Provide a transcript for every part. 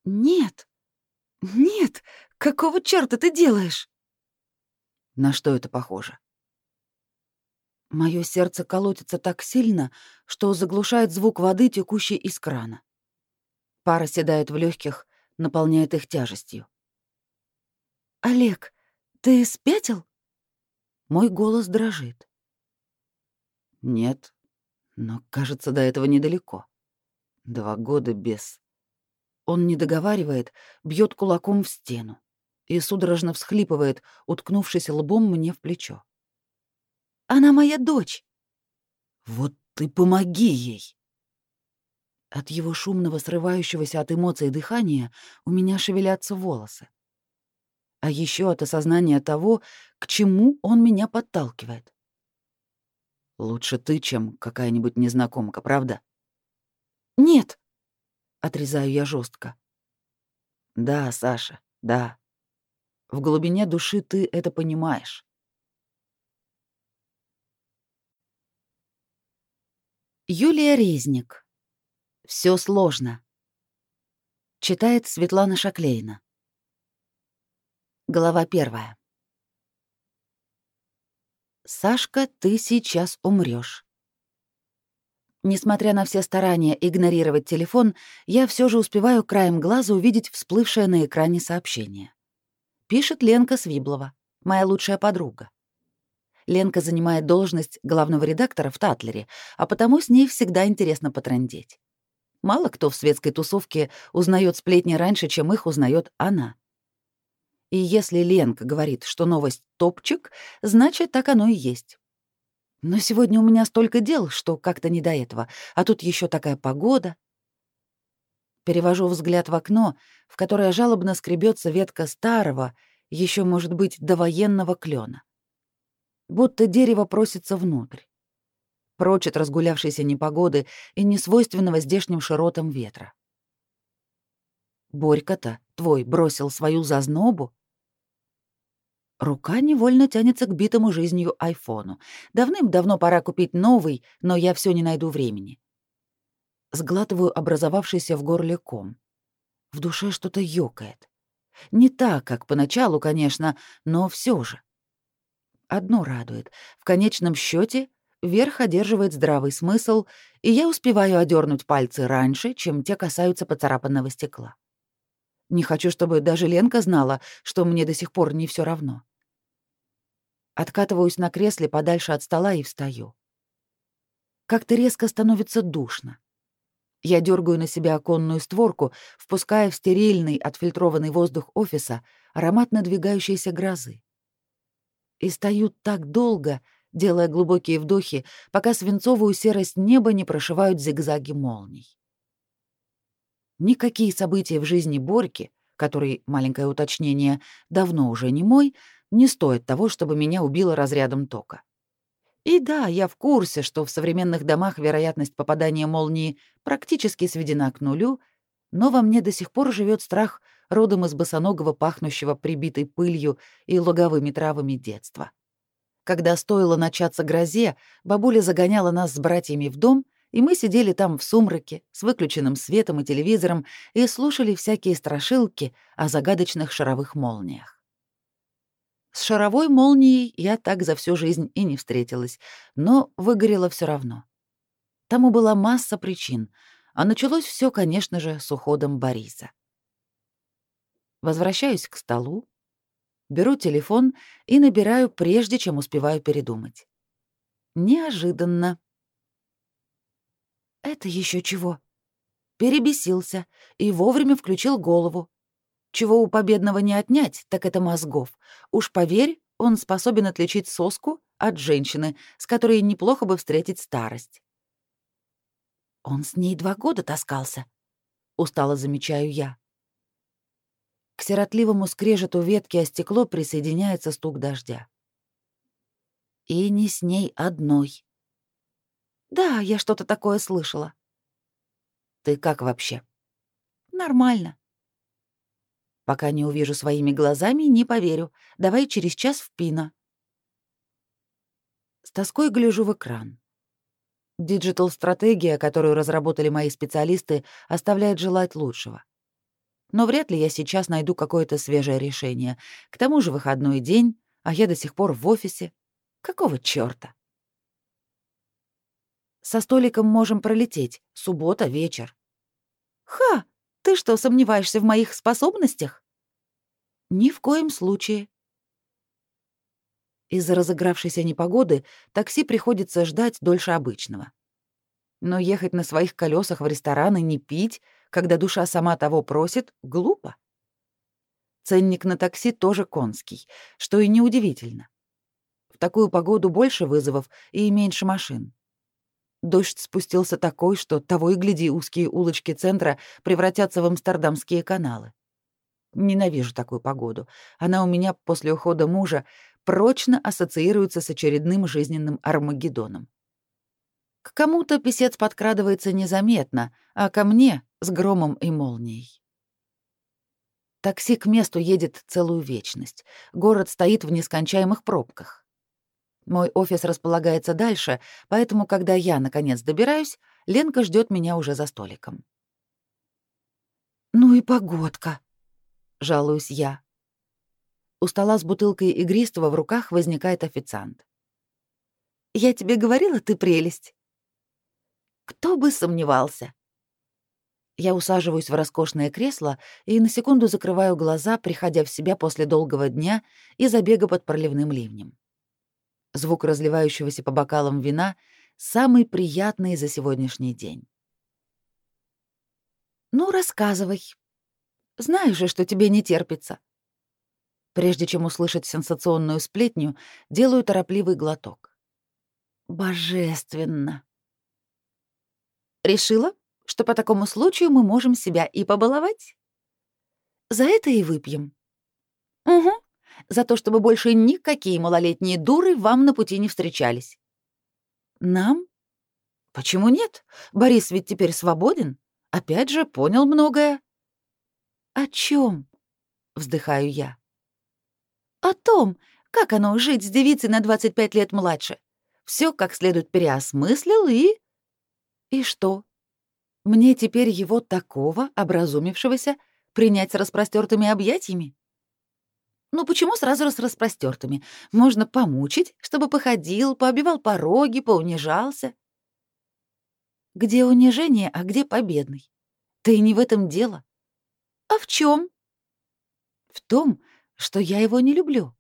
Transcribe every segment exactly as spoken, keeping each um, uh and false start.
Нет, нет, какого чёрта ты делаешь? На что это похоже? Моё сердце колотится так сильно, что заглушает звук воды, текущей из крана. Пар оседает в лёгких, наполняет их тяжестью. «Олег, ты спятил?» Мой голос дрожит. Нет, но, кажется, до этого недалеко. Два года без... Он не договаривает, бьет кулаком в стену и судорожно всхлипывает, уткнувшись лбом мне в плечо. «Она моя дочь!» Вот ты помоги ей! От его шумного, срывающегося от эмоций дыхания у меня шевелятся волосы. А еще от осознания того, к чему он меня подталкивает. Лучше ты, чем какая-нибудь незнакомка, правда? «Нет!» — отрезаю я жестко. Да, Саша, да. В глубине души ты это понимаешь. Юлия Резник. Все сложно. Читает Светлана Шаклейна. Глава первая. Сашка, ты сейчас умрёшь. Несмотря на все старания игнорировать телефон, я все же успеваю краем глаза увидеть всплывшее на экране сообщение. Пишет Ленка Свиблова, моя лучшая подруга. Ленка занимает должность главного редактора в «Татлере», а потому с ней всегда интересно потрындеть. Мало кто в светской тусовке узнает сплетни раньше, чем их узнает она. И если Ленка говорит, что новость топчик, значит, так оно и есть. Но сегодня у меня столько дел, что как-то не до этого, а тут еще такая погода. Перевожу взгляд в окно, в которое жалобно скребется ветка старого, еще, может быть, довоенного клена. Будто дерево просится внутрь. Прочь от разгулявшейся непогоды и несвойственного здешним широтам ветра. Борька-то твой бросил свою зазнобу. Рука невольно тянется к битому жизнью айфону. Давным-давно пора купить новый, но я все не найду времени. Сглатываю образовавшийся в горле ком. В душе что-то ёкает. Не так, как поначалу, конечно, но все же. Одно радует. В конечном счете верх одерживает здравый смысл, и я успеваю одернуть пальцы раньше, чем те касаются поцарапанного стекла. Не хочу, чтобы даже Ленка знала, что мне до сих пор не все равно. Откатываюсь на кресле подальше от стола и встаю. Как-то резко становится душно. Я дергаю на себя оконную створку, впуская в стерильный, отфильтрованный воздух офиса аромат надвигающейся грозы. И стою так долго, делая глубокие вдохи, пока свинцовую серость неба не прошивают зигзаги молний. Никакие события в жизни Борьки, который, маленькое уточнение, давно уже не мой, не стоят того, чтобы меня убило разрядом тока. И да, я в курсе, что в современных домах вероятность попадания молнии практически сведена к нулю, но во мне до сих пор живет страх родом из босоногого, пахнущего прибитой пылью и луговыми травами детства. Когда стоило начаться грозе, бабуля загоняла нас с братьями в дом, и мы сидели там в сумраке, с выключенным светом и телевизором, и слушали всякие страшилки о загадочных шаровых молниях. С шаровой молнией я так за всю жизнь и не встретилась, но выгорела все равно. Тому была масса причин, а началось все, конечно же, с уходом Бориса. Возвращаюсь к столу, беру телефон и набираю, прежде чем успеваю передумать. Неожиданно. Это еще чего? Перебесился и вовремя включил голову. Чего у победного не отнять, так это мозгов. Уж поверь, он способен отличить соску от женщины, с которой неплохо бы встретить старость. Он с ней два года таскался, устало замечаю я. К сиротливому скрежету ветки о стекло присоединяется стук дождя. И не с ней одной. Да, я что-то такое слышала. Ты как вообще? Нормально. Пока не увижу своими глазами, не поверю. Давай через час в Пино. С тоской гляжу в экран. Диджитал-стратегия, которую разработали мои специалисты, оставляет желать лучшего. но вряд ли я сейчас найду какое-то свежее решение. К тому же выходной день, а я до сих пор в офисе. Какого чёрта? Со столиком можем пролететь. Суббота, вечер. Ха! Ты что, сомневаешься в моих способностях? Ни в коем случае. Из-за разыгравшейся непогоды такси приходится ждать дольше обычного. Но ехать на своих колесах в ресторан и не пить, когда душа сама того просит, глупо. Ценник на такси тоже конский, что и неудивительно. В такую погоду больше вызовов и меньше машин. Дождь спустился такой, что того и гляди, узкие улочки центра превратятся в амстердамские каналы. Ненавижу такую погоду. Она у меня после ухода мужа прочно ассоциируется с очередным жизненным Армагеддоном. К кому-то писец подкрадывается незаметно, а ко мне — с громом и молнией. Такси к месту едет целую вечность. Город стоит в нескончаемых пробках. Мой офис располагается дальше, поэтому, когда я, наконец, добираюсь, Ленка ждет меня уже за столиком. «Ну и погодка», — жалуюсь я. У стола с бутылкой игристого в руках возникает официант. «Я тебе говорила, ты прелесть». Кто бы сомневался. Я усаживаюсь в роскошное кресло и на секунду закрываю глаза, приходя в себя после долгого дня и забега под проливным ливнем. Звук разливающегося по бокалам вина самый приятный за сегодняшний день. «Ну, рассказывай. Знаю же, что тебе не терпится». Прежде чем услышать сенсационную сплетню, делаю торопливый глоток. «Божественно!» «Решила, что по такому случаю мы можем себя и побаловать? За это и выпьем». «Угу. За то, чтобы больше никакие малолетние дуры вам на пути не встречались». «Нам? Почему нет? Борис ведь теперь свободен. Опять же, понял многое». «О чем? Вздыхаю я. «О том, как оно жить с девицей на двадцать пять лет младше. Все как следует переосмыслил и...» «И что? Мне теперь его такого, образумившегося, принять с распростертыми объятиями?» «Ну почему сразу с распростертыми? Можно помучить, чтобы походил, пообивал пороги, поунижался». «Где унижение, а где победный? Да и не в этом дело». «А в чем? «В том, что я его не люблю».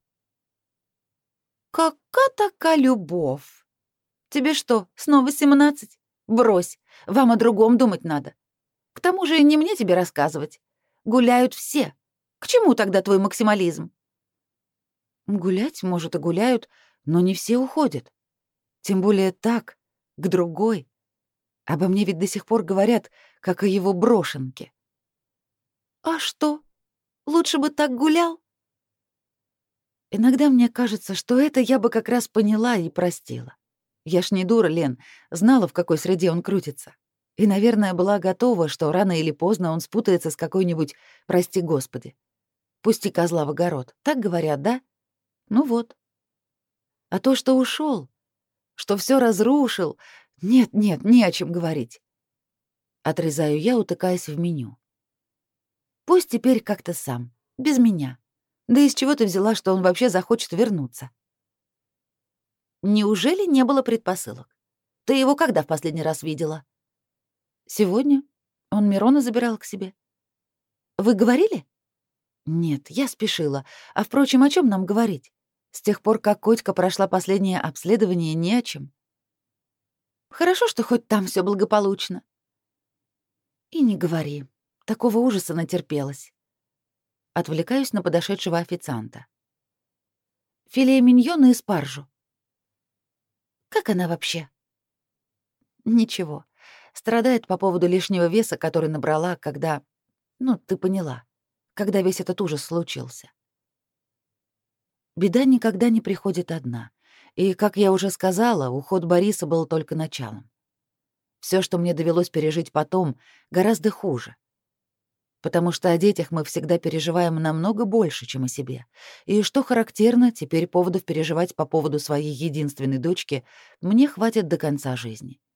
«Какая такая любовь? Тебе что, снова семнадцать? Брось, вам о другом думать надо. К тому же не мне тебе рассказывать. Гуляют все. К чему тогда твой максимализм?» «Гулять, может, и гуляют, но не все уходят. Тем более так, к другой. Обо мне ведь до сих пор говорят, как о его брошенке». «А что? Лучше бы так гулял?» Иногда мне кажется, что это я бы как раз поняла и простила. Я ж не дура, Лен, знала, в какой среде он крутится. И, наверное, была готова, что рано или поздно он спутается с какой-нибудь, прости господи. Пусти козла в огород. Так говорят, да? Ну вот. А то, что ушел, что все разрушил, нет, нет, не о чем говорить. Отрезаю я, утыкаясь в меню. Пусть теперь как-то сам, без меня. Да из чего ты взяла, что он вообще захочет вернуться? Неужели не было предпосылок? Ты его когда в последний раз видела? Сегодня. Он Мирона забирал к себе. Вы говорили? Нет, я спешила. А, впрочем, о чем нам говорить? С тех пор, как Котька прошла последнее обследование, не о чем. Хорошо, что хоть там все благополучно. И не говори. Такого ужаса натерпелась. Отвлекаюсь на подошедшего официанта. Филе миньона и спаржу. Как она вообще? Ничего. Страдает по поводу лишнего веса, который набрала, когда... Ну, ты поняла. Когда весь этот ужас случился. Беда никогда не приходит одна. И, как я уже сказала, уход Бориса был только началом. Все, что мне довелось пережить потом, гораздо хуже. Потому что о детях мы всегда переживаем намного больше, чем о себе. И, что характерно, теперь поводов переживать по поводу своей единственной дочки мне хватит до конца жизни.